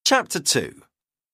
Chapter 2.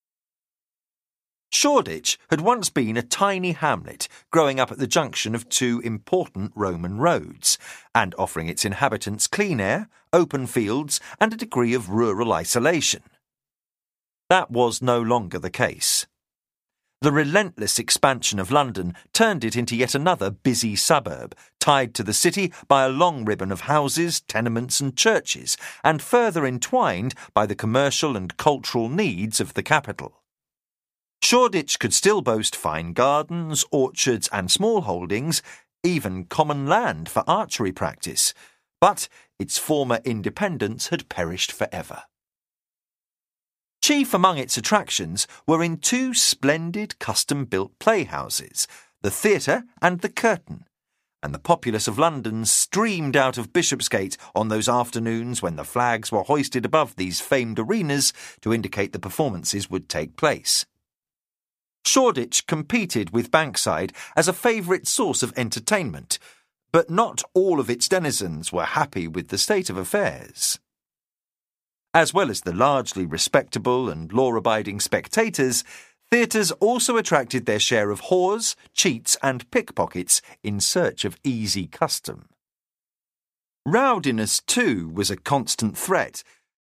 Shoreditch had once been a tiny hamlet growing up at the junction of two important Roman roads and offering its inhabitants clean air, open fields and a degree of rural isolation. That was no longer the case. The relentless expansion of London turned it into yet another busy suburb, tied to the city by a long ribbon of houses, tenements and churches, and further entwined by the commercial and cultural needs of the capital. Shoreditch could still boast fine gardens, orchards and small holdings, even common land for archery practice, but its former independence had perished forever. Chief among its attractions were in two splendid custom-built playhouses, the Theatre and the Curtain, and the populace of London streamed out of Bishopsgate on those afternoons when the flags were hoisted above these famed arenas to indicate the performances would take place. Shoreditch competed with Bankside as a favourite source of entertainment, but not all of its denizens were happy with the state of affairs. As well as the largely respectable and law-abiding spectators, theatres also attracted their share of whores, cheats and pickpockets in search of easy custom. Rowdiness, too, was a constant threat,